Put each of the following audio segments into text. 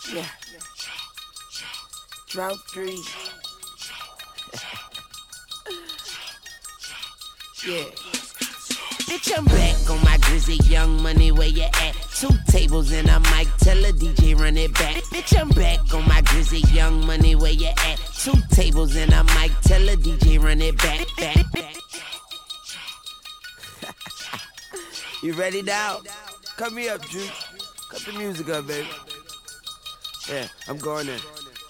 Yeah. Drought 3. Yeah. Bitch, I'm back on my Grizzly Young Money, where you at? 2 tables and a mic, tell a DJ run it back. Bitch, I'm back on my Grizzly Young Money, where you at? 2 tables and a mic, tell a DJ run it back. You ready now? Cut me up, Drew. Cut the music up, baby. Yeah, I'm going in.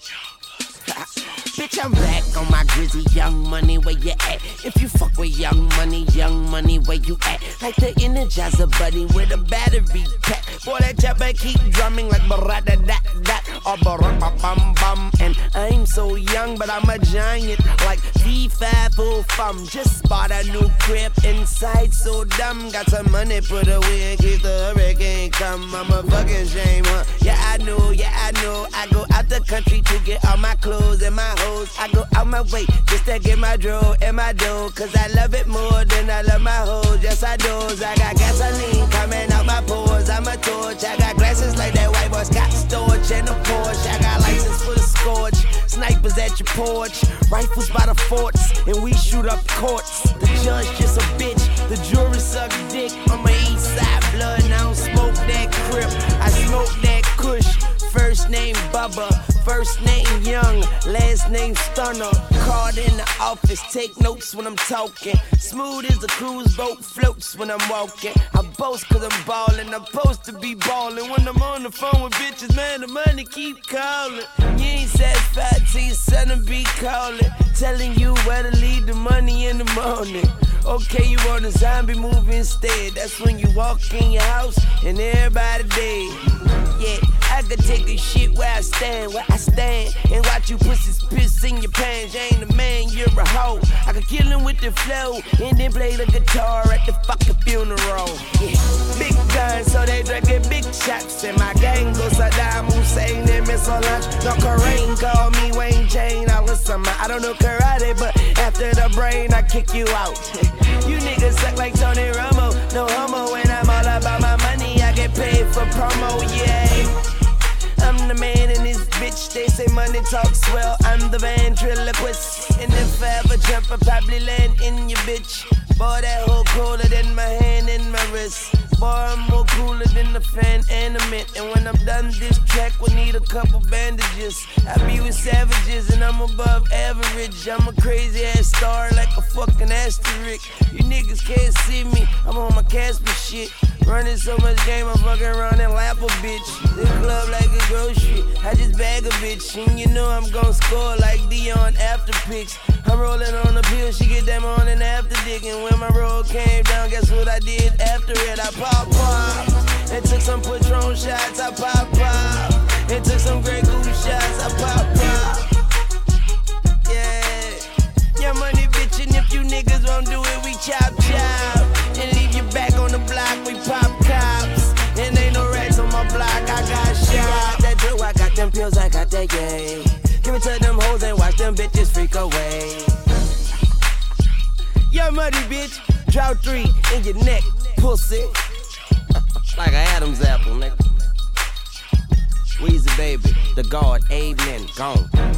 Bitch, I'm back on my Grizzly Young Money, where you at? If you fuck with Young Money, where you at? Like the Energizer Buddy with a battery pack. Boy, that chopper keep drumming like ba-ra-da-da-da or ba-ra-ba-bum-bum. And I'm so young, but I'm a giant like V505. Just bought a new crib inside, so dumb. Got some money put away in case the hurricane come. I'm a fucking shame, huh? Yeah, I know. I go out the country to get all my clothes and my hoes. I go out my way just to get my dro and my dough. Cause I love it more than I love my hoes. Yes, I do. I got gasoline coming out my pores. I'm a torch. I got glasses like that white boy Scott Storch and a Porsche. I got license for the scorch. Snipers at your porch. Rifles by the forts. And we shoot up courts. The judge just a bitch. The jury suck dick. On my east side blood. And I don't smoke that crip. I smoke that kush. First name Bubba, first name Young, last name Stunner. Card in the office, take notes when I'm talking. Smooth as the cruise boat floats when I'm walking. I boast cause I'm ballin', I'm supposed to be ballin'. When I'm on the phone with bitches, man, the money keep calling. You ain't satisfied till your son be calling. Telling you where to leave the money in the morning. Okay, you want a zombie movie instead. That's when you walk in your house and everybody dead. Yeah, I could take a shit where I stand, and watch you pussies piss in your pants. You ain't a man, you're a hoe. I could kill him with the flow, and then play the guitar at the fucking funeral. Yeah, big guns, so they drinking big shots. And my gang goes Saddam Hussein and Miss Solange. No Kareem, call me Wayne Chain. I don't know karate, but after the brain, I kick you out. You niggas suck like Tony Romo, no homo. When I'm all about my money, I get paid for promo, yeah. I'm the man in this bitch, they say money talks well. I'm the ventriloquist, and if I ever jump, I probably land in your bitch. Boy, that hoe colder than my hand and my wrist. Boy, I'm more cooler than the fan and the mint. And when I'm done, this track will need a couple bandages. I be with savages and I'm above average. I'm a crazy ass star like a fucking asterisk. You niggas can't see me, I'm on my Casper shit. Running so much game, I'm fucking around and lap a bitch. This club like a grocery, I just bag a bitch. And you know I'm gon' score like Dion after picks. I'm rolling on the pill, she get that on and after dick. And when my roll came down, guess what I did after it? I pop. And took some Patron shots, I pop. And took some Grey Goose shots, I pop. Yeah, your money bitch, and if you niggas won't do it, we chop. And leave you back on the block, we pop cops. And ain't no rats on my block, I got shot. That dough, I got them pills, I got that yay. Give it to them hoes and watch them bitches freak away. Your money bitch, drought 3 in your neck, pussy. Like an Adam's apple, nigga. Weezy baby, the God, amen, gone.